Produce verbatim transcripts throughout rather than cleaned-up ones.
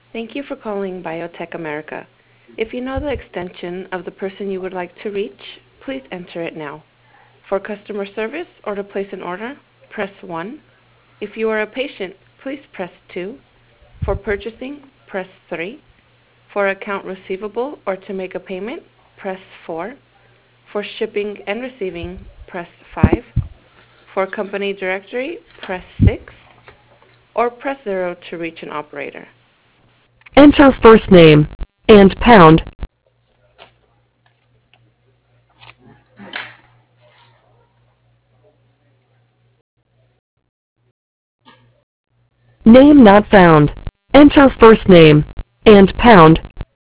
Thank you for calling Biotech America. If you know the extension of the person you would like to reach, please enter it now. For customer service or to place an order, press one. If you are a patient, please press two. For purchasing, press three. For account receivable or to make a payment, press four. For shipping and receiving, press five. For company directory, press six. Or press zero to reach an operator. Enter first name and pound. Name not found. Enter first name and pound.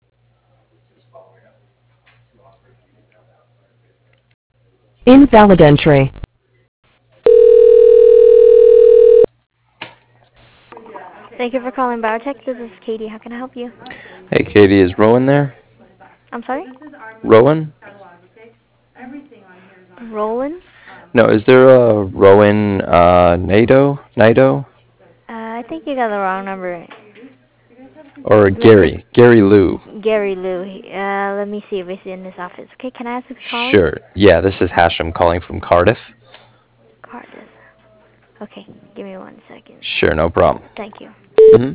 Invalid entry. Thank you for calling Biotech. This is Katie. How can I help you? Hey, Katie, is Rowan there? I'm sorry? Rowan? Roland? No, is there a Rowan uh, Nato? Nato? Uh, I think you got the wrong number. Or Let me, Gary? Gary Lou? Gary Lou. Uh, let me see if he's in his office. Okay, can I ask who's calling? Sure. Yeah, this is Hashem calling from Cardiff. Cardiff. Okay, give me one second. Sure, no problem. Thank you. hmm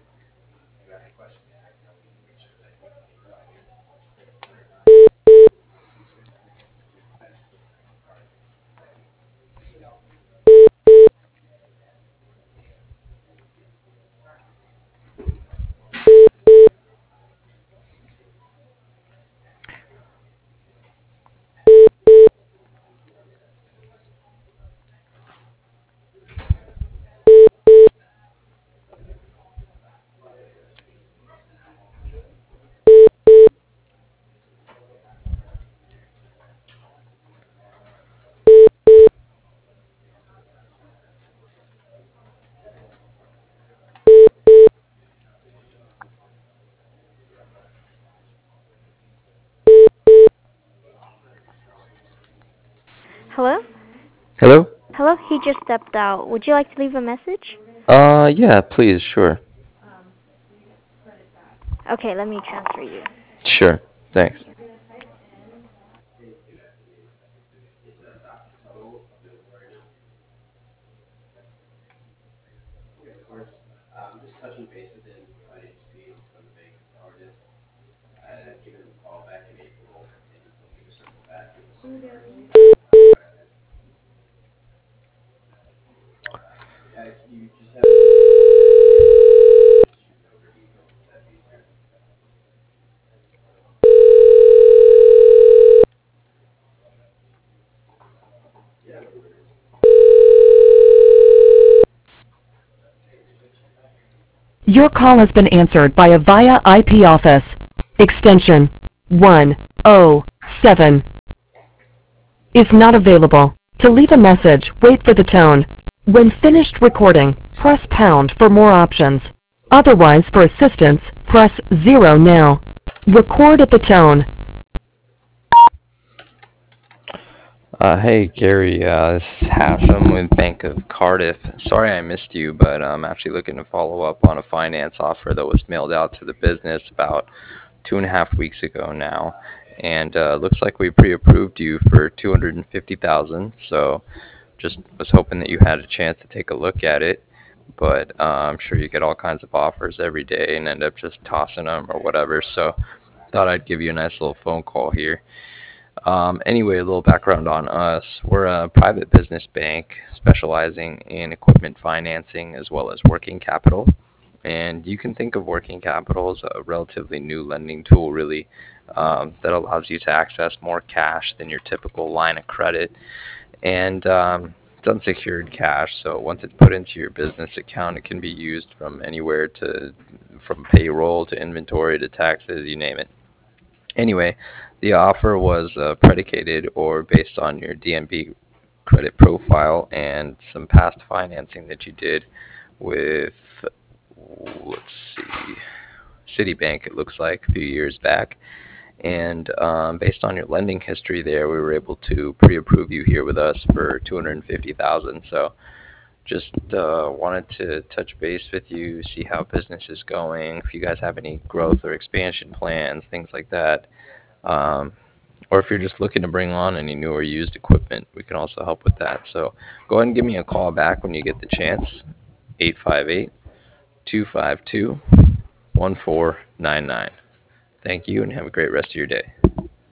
Hello? Hello? Hello? He just stepped out. Would you like to leave a message? Uh, yeah, please, sure. Okay, let me transfer you. Sure, thanks. Your call has been answered by a via I P office. Extension one oh seven is not available. To leave a message, wait for the tone. When finished recording, press pound for more options. Otherwise, for assistance, press zero now. Record at the tone. Uh, hey, Gary, uh, this is Hashem with Bank of Cardiff. Sorry I missed you, but I'm actually looking to follow up on a finance offer that was mailed out to the business about two and a half weeks ago now. And uh, looks like we pre-approved you for two hundred fifty thousand dollars, so just was hoping that you had a chance to take a look at it. But uh, I'm sure you get all kinds of offers every day and end up just tossing them or whatever, so thought I'd give you a nice little phone call here. Um, anyway, a little background on us. We're a private business bank specializing in equipment financing as well as working capital. And you can think of working capital as a relatively new lending tool, really, um, that allows you to access more cash than your typical line of credit. And um, it's unsecured cash, so once it's put into your business account, it can be used from anywhere to, from payroll to inventory to taxes, you name it. Anyway, the offer was uh, predicated or based on your D N B credit profile and some past financing that you did with, let's see, Citibank, it looks like, a few years back. And um, based on your lending history there, we were able to pre-approve you here with us for two hundred fifty thousand dollars. So Just uh, wanted to touch base with you, see how business is going, if you guys have any growth or expansion plans, things like that. Um, or if you're just looking to bring on any new or used equipment, we can also help with that. So go ahead and give me a call back when you get the chance, eight five eight, two five two, one four nine nine. Thank you and have a great rest of your day.